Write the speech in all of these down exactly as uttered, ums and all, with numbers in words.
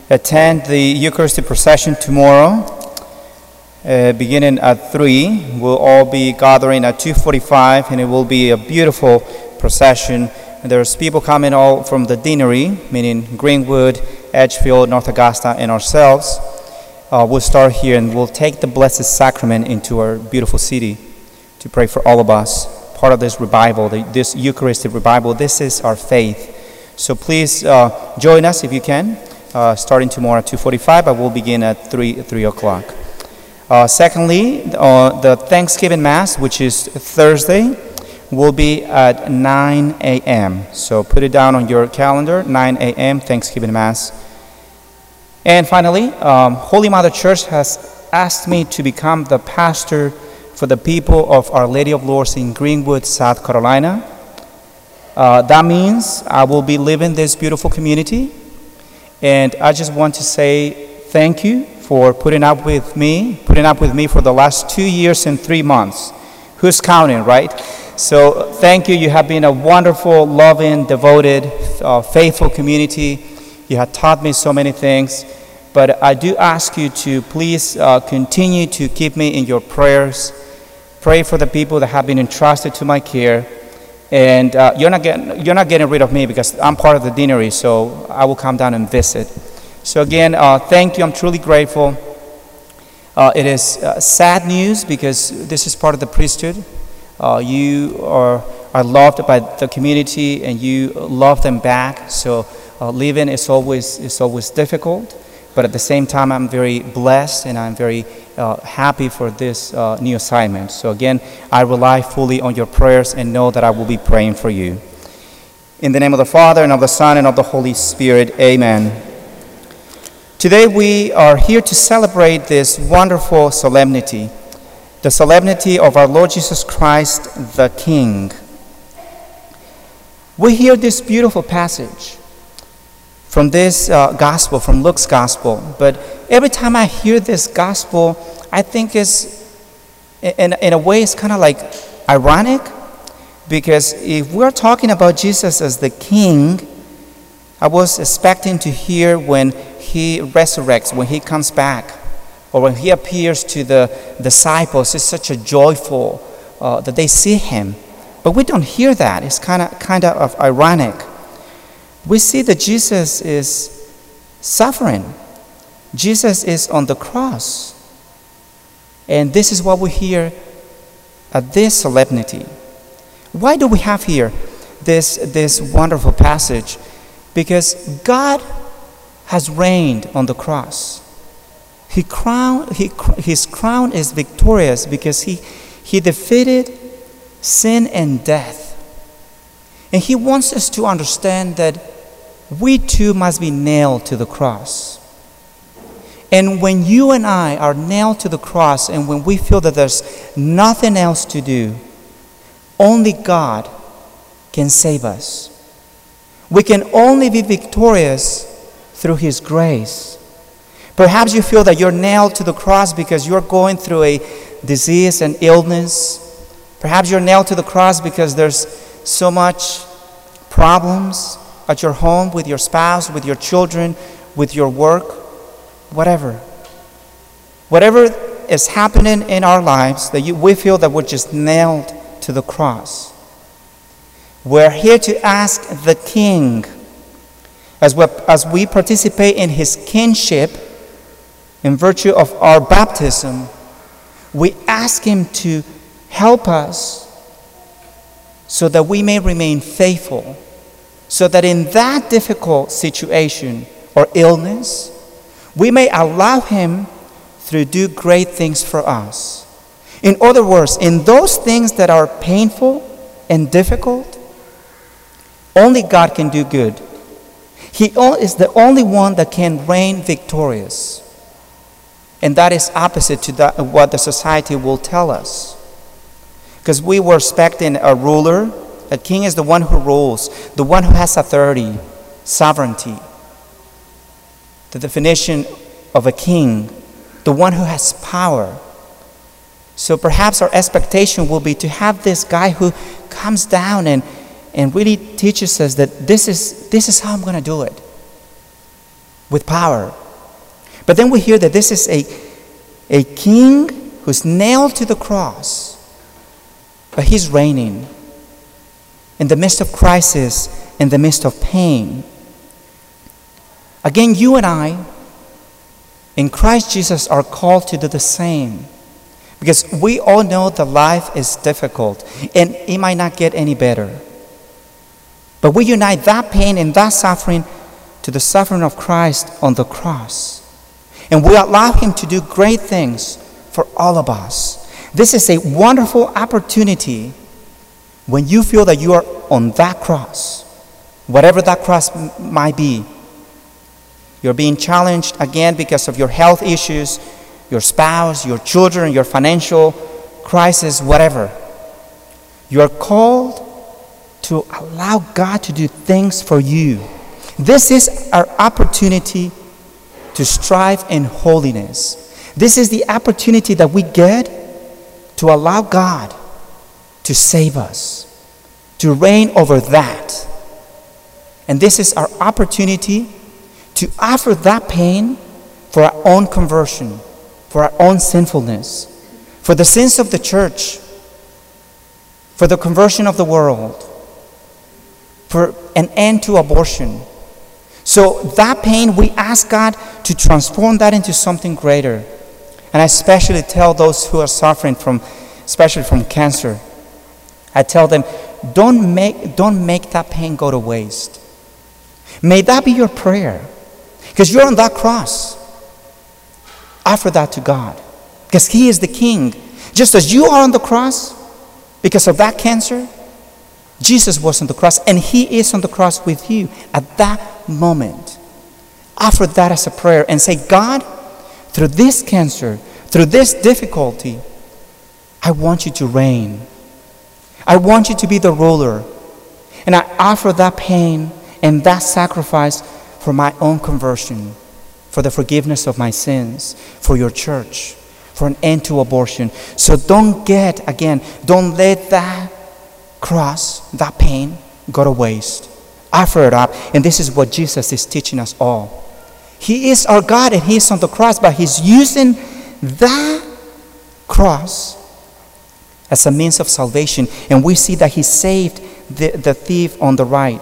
attend the Eucharistic procession tomorrow, uh, beginning at three. We'll all be gathering at two forty-five, and it will be a beautiful procession. And there's people coming all from the deanery, meaning Greenwood, Edgefield, North Augusta, and ourselves. Uh, we'll start here, and we'll take the Blessed Sacrament into our beautiful city to pray for all of us. Part of this revival, the, this Eucharistic revival, this is our faith. So please uh, join us if you can, uh, starting tomorrow at two forty-five, but we'll begin at three, three o'clock. Uh, secondly, uh, the Thanksgiving Mass, which is Thursday, will be at nine a.m. So put it down on your calendar, nine a.m. Thanksgiving Mass. And finally, um, Holy Mother Church has asked me to become the pastor for the people of Our Lady of Lourdes in Greenwood, South Carolina. Uh, that means I will be living this beautiful community, and I just want to say thank you for putting up with me, putting up with me for the last two years and three months. Who's counting, right? So thank you. You have been a wonderful, loving, devoted, uh, faithful community. You have taught me so many things. But I do ask you to please uh, continue to keep me in your prayers. Pray for the people that have been entrusted to my care. And uh, you're not getting, you're not getting rid of me because I'm part of the deanery, so I will come down and visit. So again, uh, thank you. I'm truly grateful. Uh, it is uh, sad news because this is part of the priesthood. Uh, you are, are loved by the community, and you love them back. So uh, living is always is always difficult, but at the same time, I'm very blessed and I'm very uh, happy for this uh, new assignment. So again, I rely fully on your prayers and know that I will be praying for you. In the name of the Father, and of the Son, and of the Holy Spirit, amen. Today we are here to celebrate this wonderful solemnity, the solemnity of our Lord Jesus Christ, the King. We hear this beautiful passage from this uh, gospel, from Luke's gospel, but every time I hear this gospel, I think it's, in, in a way, it's kind of like ironic, because if we're talking about Jesus as the King, I was expecting to hear when he resurrects, when he comes back, or when he appears to the disciples. It's such a joyful uh, that they see him, but we don't hear that. It's kind of kind of ironic. We see that Jesus is suffering. Jesus is on the cross, and this is what we hear at this solemnity. Why do we have here this this wonderful passage? Because God has reigned on the cross. He crown, he, his crown is victorious because he, he defeated sin and death. And he wants us to understand that we too must be nailed to the cross. And when you and I are nailed to the cross, and when we feel that there's nothing else to do, only God can save us. We can only be victorious through his grace. Perhaps you feel that you're nailed to the cross because you're going through a disease and illness. Perhaps you're nailed to the cross because there's so much problems at your home, with your spouse, with your children, with your work, whatever. Whatever is happening in our lives, that you, we feel that we're just nailed to the cross. We're here to ask the King, as we, as we participate in his kingship, in virtue of our baptism, we ask him to help us so that we may remain faithful, so that in that difficult situation or illness, we may allow him to do great things for us. In other words, in those things that are painful and difficult, only God can do good. He is the only one that can reign victorious. And that is opposite to that, what the society will tell us. Because we were expecting a ruler. A king is the one who rules, the one who has authority, sovereignty. The definition of a king, the one who has power. So perhaps our expectation will be to have this guy who comes down and, and really teaches us that this is, this is how I'm going to do it. with power. But then we hear that this is a, a king who's nailed to the cross, but he's reigning in the midst of crisis, in the midst of pain. Again, you and I, in Christ Jesus, are called to do the same. Because we all know that life is difficult and it might not get any better. But we unite that pain and that suffering to the suffering of Christ on the cross. And we allow him to do great things for all of us. This is a wonderful opportunity when you feel that you are on that cross, whatever that cross m- might be. You're being challenged again because of your health issues, your spouse, your children, your financial crisis, whatever. You are called to allow God to do things for you. This is our opportunity to strive in holiness. This is the opportunity that we get to allow God to save us, to reign over that. And this is our opportunity to offer that pain for our own conversion, for our own sinfulness, for the sins of the church, for the conversion of the world, for an end to abortion. So that pain, we ask God to transform that into something greater. And I especially tell those who are suffering from, especially from cancer, I tell them, don't make, don't make that pain go to waste. May that be your prayer. Because you're on that cross. Offer that to God. Because he is the king. Just as you are on the cross, because of that cancer, Jesus was on the cross, and he is on the cross with you at that moment. Offer that as a prayer and say, God, through this cancer, through this difficulty, I want you to reign. I want you to be the ruler. And I offer that pain and that sacrifice for my own conversion, for the forgiveness of my sins, for your church, for an end to abortion. So don't get, again, don't let that cross, that pain, go to waste. Offer it up. And this is what Jesus is teaching us all. He is our God and he is on the cross, but he's using that cross as a means of salvation. And we see that he saved the, the thief on the right.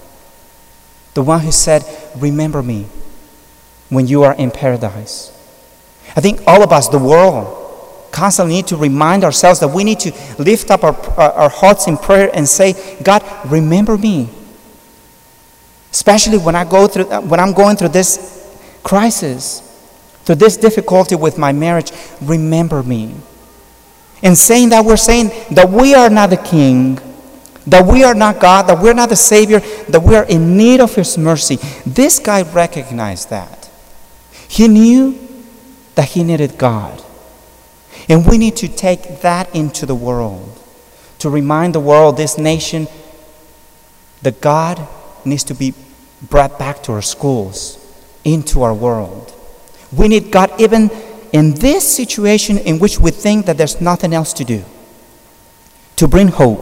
The one who said, remember me when you are in paradise. I think all of us, the world, constantly need to remind ourselves that we need to lift up our, our hearts in prayer and say, God, remember me. Especially when I go through, when I'm going through this crisis, through this difficulty with my marriage, remember me. In saying that, we're saying that we are not the king, that we are not God, that we're not the Savior, that we are in need of his mercy. This guy recognized that. He knew that he needed God. And we need to take that into the world, to remind the world, this nation, that God needs to be brought back to our schools, into our world. We need God even in this situation in which we think that there's nothing else to do, to bring hope.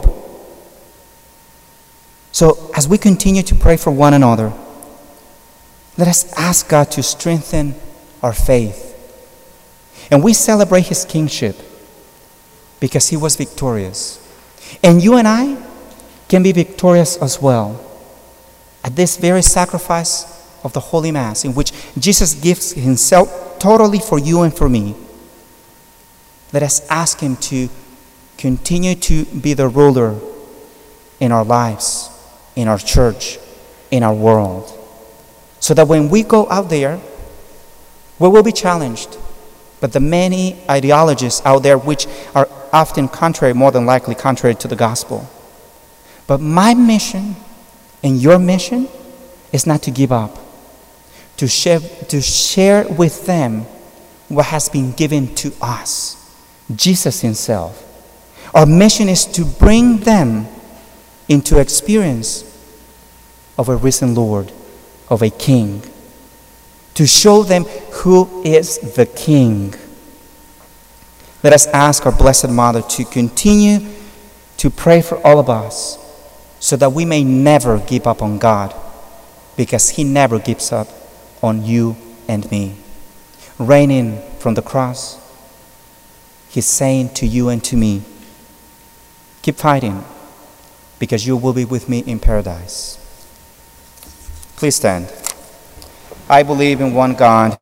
So as we continue to pray for one another, let us ask God to strengthen our faith. And we celebrate his kingship because he was victorious. And you and I can be victorious as well at this very sacrifice of the Holy Mass, in which Jesus gives himself totally for you and for me. Let us ask him to continue to be the ruler in our lives, in our church, in our world, so that when we go out there, we will be challenged. But the many ideologies out there which are often contrary, more than likely contrary to the gospel. But my mission and your mission is not to give up, to share, to share with them what has been given to us, Jesus himself. Our mission is to bring them into experience of a risen Lord, of a King, to show them who is the King. Let us ask our Blessed Mother to continue to pray for all of us so that we may never give up on God, because he never gives up on you and me. Reigning from the cross, He's saying to you and to me, keep fighting, because you will be with me in paradise. Please stand. I believe in one God,